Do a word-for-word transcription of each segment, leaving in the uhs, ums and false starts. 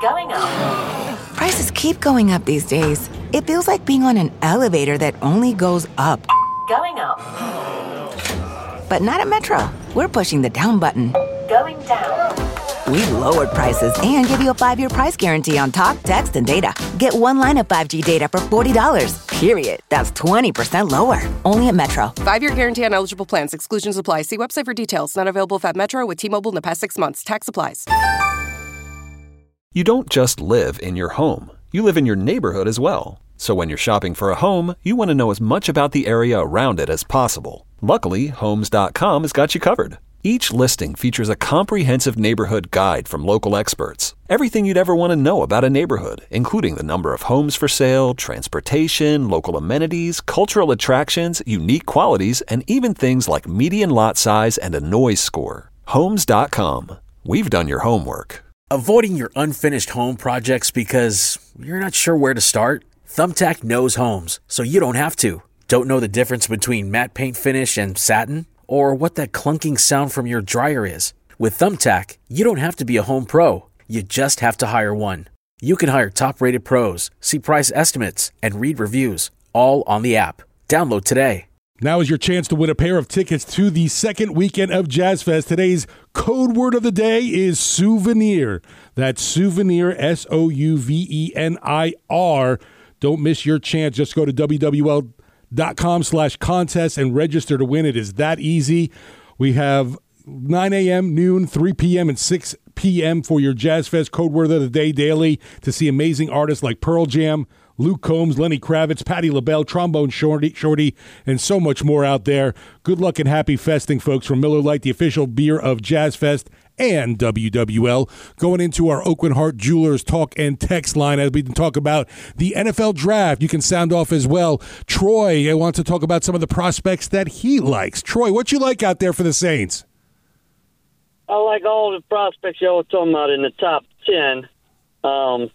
Going up. Prices keep going up these days. It feels like being on an elevator that only goes up. Going up. But not at Metro. We're pushing the down button. Going down. We've lowered prices and give you a five-year price guarantee on talk, text, and data. Get one line of five G data for forty dollars. Period. That's twenty percent lower. Only at Metro. Five-year guarantee on eligible plans. Exclusions apply. See website for details. Not available at Metro with T-Mobile in the past six months. Tax applies. You don't just live in your home. You live in your neighborhood as well. So when you're shopping for a home, you want to know as much about the area around it as possible. Luckily, Homes dot com has got you covered. Each listing features a comprehensive neighborhood guide from local experts. Everything you'd ever want to know about a neighborhood, including the number of homes for sale, transportation, local amenities, cultural attractions, unique qualities, and even things like median lot size and a noise score. Homes dot com. We've done your homework. Avoiding your unfinished home projects because you're not sure where to start? Thumbtack knows homes, so you don't have to. Don't know the difference between matte paint finish and satin? Or what that clunking sound from your dryer is? With Thumbtack, you don't have to be a home pro. You just have to hire one. You can hire top-rated pros, see price estimates, and read reviews, all on the app. Download today. Now is your chance to win a pair of tickets to the second weekend of Jazz Fest. Today's code word of the day is souvenir. That's souvenir, S O U V E N I R. Don't miss your chance. Just go to W W L dot com slash contest and register to win. It is that easy. We have nine a.m., noon, three p.m., and six p.m. for your Jazz Fest code word of the day daily to see amazing artists like Pearl Jam, Luke Combs, Lenny Kravitz, Patti LaBelle, Trombone Shorty, Shorty, and so much more out there. Good luck and happy festing, folks, from Miller Lite, the official beer of Jazz Fest and W W L. Going into our Oakland Heart Jewelers talk and text line as we talk about the N F L draft. You can sound off as well. Troy I wants to talk about some of the prospects that he likes. Troy, what you like out there for the Saints? I like all the prospects y'all were talking about in the top ten. Um,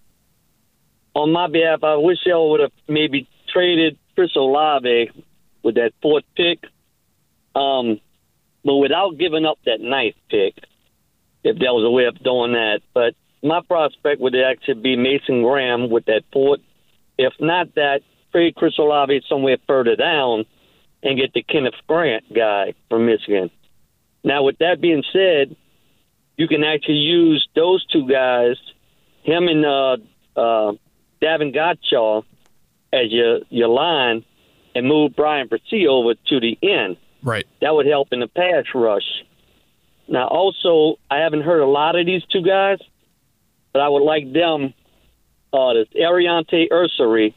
on my behalf, I wish y'all would have maybe traded Chris Olave with that fourth pick, um, but without giving up that ninth pick, if there was a way of doing that. But my prospect would actually be Mason Graham with that fourth. If not that, trade Chris Olave somewhere further down and get the Kenneth Grant guy from Michigan. Now, with that being said, you can actually use those two guys, him and uh, uh, Davin Godchaux, as your your line, and move Brian Bresee over to the end. Right. That would help in the pass rush. Now, also, I haven't heard a lot of these two guys, but I would like them, uh, this Ariante Ursary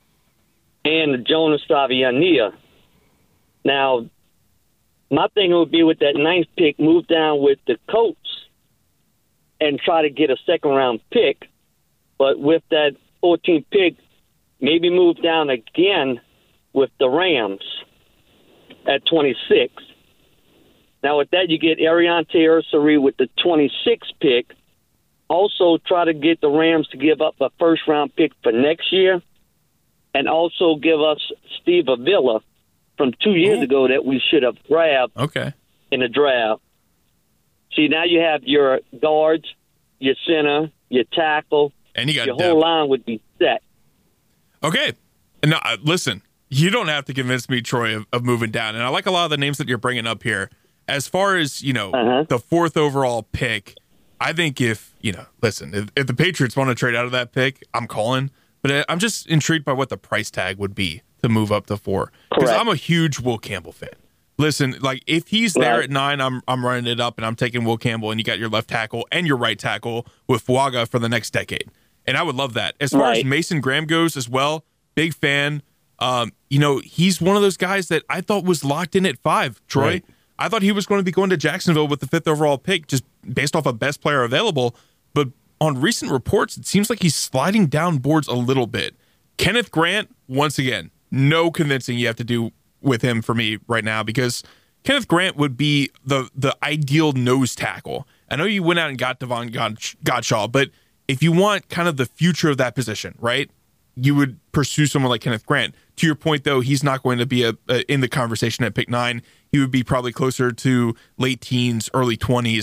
and Jonas Saviania. Now, my thing would be with that ninth pick, move down with the Colts and try to get a second-round pick. But with that fourteenth pick, maybe move down again with the Rams at twenty-six. Now, with that, you get Ariante Ursary with the twenty-sixth pick. Also, try to get the Rams to give up a first-round pick for next year, and also give us Steve Avila from two years oh. ago that we should have grabbed okay. in the draft. See, now you have your guards, your center, your tackle, and you got your depth. whole line would be set. Okay. And now, listen, you don't have to convince me, Troy, of, of moving down. And I like a lot of the names that you're bringing up here. As far as, you know, uh-huh. the fourth overall pick, I think if, you know, listen, if, if the Patriots want to trade out of that pick, I'm calling. But I'm just intrigued by what the price tag would be to move up to four. Because I'm a huge Will Campbell fan. Listen, like, if he's there right. at nine, I'm I'm running it up, and I'm taking Will Campbell, and you got your left tackle and your right tackle with Fuaga for the next decade. And I would love that. As far right. as Mason Graham goes as well, big fan. Um, you know, he's one of those guys that I thought was locked in at five, Troy. Right. I thought he was going to be going to Jacksonville with the fifth overall pick just based off of best player available. But on recent reports, it seems like he's sliding down boards a little bit. Kenneth Grant, once again, no convincing you have to do with him for me right now, because Kenneth Grant would be the the ideal nose tackle. I know you went out and got Davon Godchaux, but if you want kind of the future of that position, right, you would pursue someone like Kenneth Grant. To your point, though, he's not going to be a, a, in the conversation at pick nine. He would be probably closer to late teens, early twenties.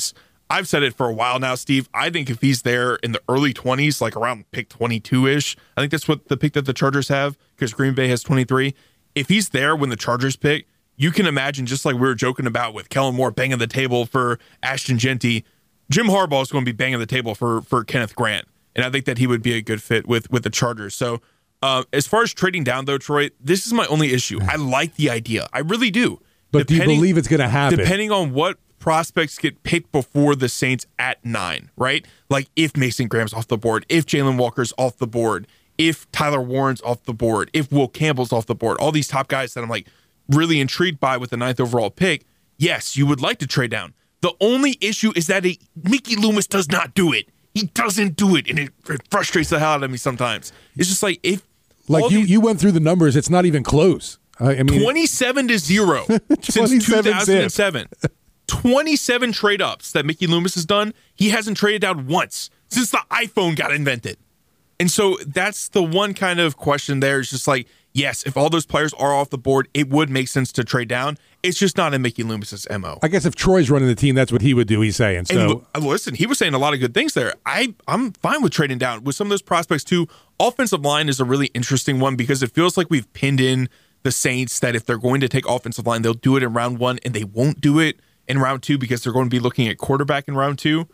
I've said it for a while now, Steve. I think if he's there in the early twenties, like around pick twenty-two-ish, I think that's what the pick that the Chargers have, because Green Bay has twenty-three. If he's there when the Chargers pick, you can imagine, just like we were joking about with Kellen Moore banging the table for Ashton Genty, Jim Harbaugh is going to be banging the table for for Kenneth Grant. And I think that he would be a good fit with, with the Chargers. So uh, as far as trading down, though, Troy, this is my only issue. I like the idea. I really do. But do you believe it's going to happen? Depending on what prospects get picked before the Saints at nine, right? Like if Mason Graham's off the board, if Jalen Walker's off the board, if Tyler Warren's off the board, if Will Campbell's off the board, all these top guys that I'm like really intrigued by with the ninth overall pick, yes, you would like to trade down. The only issue is that it, Mickey Loomis does not do it. He doesn't do it, and it, it frustrates the hell out of me sometimes. It's just like if like you, these, you went through the numbers, it's not even close. Uh, I mean, twenty-seven to zero since two thousand seven. twenty-seven trade ups that Mickey Loomis has done. He hasn't traded down once since the iPhone got invented. And so that's the one kind of question there is just like, yes, if all those players are off the board, it would make sense to trade down. It's just not in Mickey Loomis's M O. I guess if Troy's running the team, that's what he would do, he's saying. So and listen, he was saying a lot of good things there. I, I'm fine with trading down. With some of those prospects too, offensive line is a really interesting one because it feels like we've pinned in the Saints that if they're going to take offensive line, they'll do it in round one and they won't do it in round two because they're going to be looking at quarterback in round two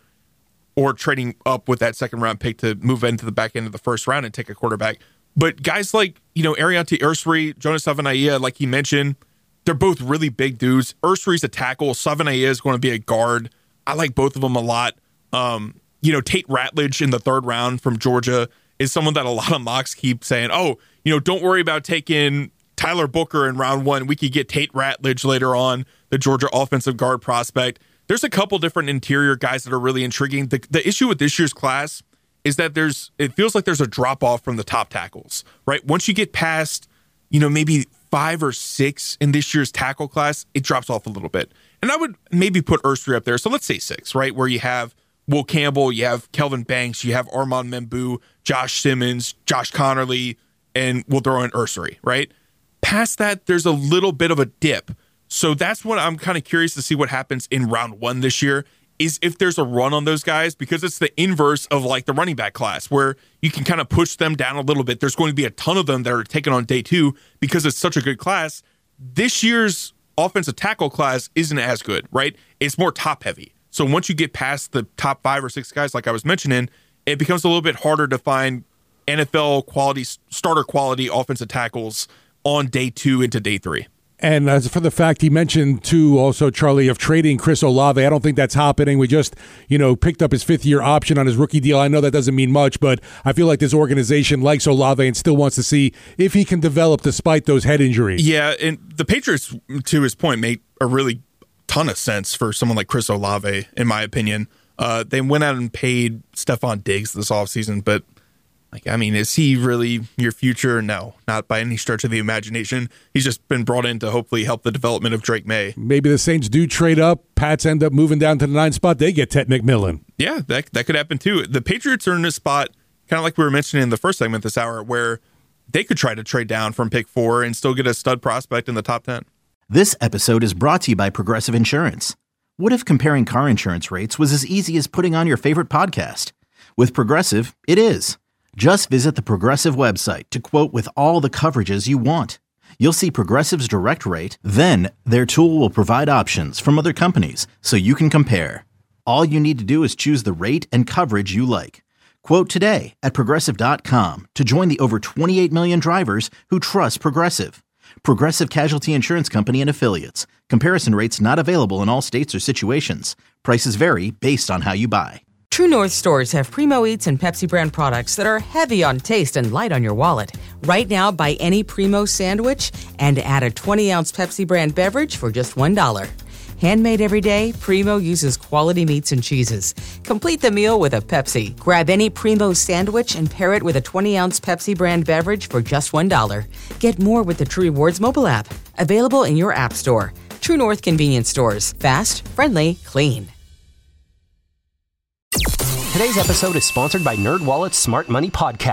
or trading up with that second round pick to move into the back end of the first round and take a quarterback. But guys like, you know, Ariante Ursary, Jonas Savanaia, like he mentioned, they're both really big dudes. Ursary's a tackle. Savanaia is going to be a guard. I like both of them a lot. Um, you know, Tate Ratledge in the third round from Georgia is someone that a lot of mocks keep saying, oh, you know, don't worry about taking Tyler Booker in round one. We could get Tate Ratledge later on, the Georgia offensive guard prospect. There's a couple different interior guys that are really intriguing. The, the issue with this year's class is that there's, it feels like there's a drop off from the top tackles, right? Once you get past, you know, maybe five or six in this year's tackle class, it drops off a little bit. And I would maybe put Ursary up there. So let's say six, right? Where you have Will Campbell, you have Kelvin Banks, you have Armand Membu, Josh Simmons, Josh Connerly, and we'll throw in Ursary, right? Past that, there's a little bit of a dip. So that's what I'm kind of curious to see what happens in round one this year, is if there's a run on those guys, because it's the inverse of like the running back class where you can kind of push them down a little bit. There's going to be a ton of them that are taken on day two because it's such a good class. This year's offensive tackle class isn't as good, right? It's more top heavy. So once you get past the top five or six guys, like I was mentioning, it becomes a little bit harder to find N F L quality, starter quality offensive tackles on day two into day three. And as for the fact he mentioned, too, also, Charlie, of trading Chris Olave, I don't think that's happening. We just, you know, picked up his fifth-year option on his rookie deal. I know that doesn't mean much, but I feel like this organization likes Olave and still wants to see if he can develop despite those head injuries. Yeah, and the Patriots, to his point, made a really ton of sense for someone like Chris Olave, in my opinion. Uh, they went out and paid Stephon Diggs this offseason, but Like, I mean, is he really your future? No, not by any stretch of the imagination. He's just been brought in to hopefully help the development of Drake May. Maybe the Saints do trade up. Pats end up moving down to the ninth spot. They get Ted McMillan. Yeah, that that could happen too. The Patriots are in a spot, kind of like we were mentioning in the first segment this hour, where they could try to trade down from pick four and still get a stud prospect in the top ten. This episode is brought to you by Progressive Insurance. What if comparing car insurance rates was as easy as putting on your favorite podcast? With Progressive, it is. Just visit the Progressive website to quote with all the coverages you want. You'll see Progressive's direct rate, then their tool will provide options from other companies so you can compare. All you need to do is choose the rate and coverage you like. Quote today at Progressive dot com to join the over twenty-eight million drivers who trust Progressive. Progressive Casualty Insurance Company and Affiliates. Comparison rates not available in all states or situations. Prices vary based on how you buy. True North stores have Primo Eats and Pepsi brand products that are heavy on taste and light on your wallet. Right now, buy any Primo sandwich and add a twenty ounce Pepsi brand beverage for just one dollar. Handmade every day, Primo uses quality meats and cheeses. Complete the meal with a Pepsi. Grab any Primo sandwich and pair it with a twenty ounce Pepsi brand beverage for just one dollar. Get more with the True Rewards mobile app. Available in your app store. True North convenience stores. Fast, friendly, clean. Today's episode is sponsored by NerdWallet's Smart Money Podcast.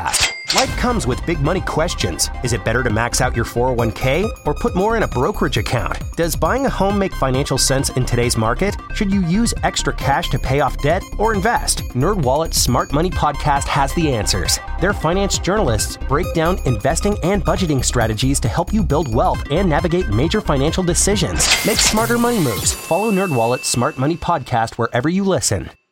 Life comes with big money questions. Is it better to max out your four oh one k or put more in a brokerage account? Does buying a home make financial sense in today's market? Should you use extra cash to pay off debt or invest? NerdWallet's Smart Money Podcast has the answers. Their finance journalists break down investing and budgeting strategies to help you build wealth and navigate major financial decisions. Make smarter money moves. Follow NerdWallet's Smart Money Podcast wherever you listen.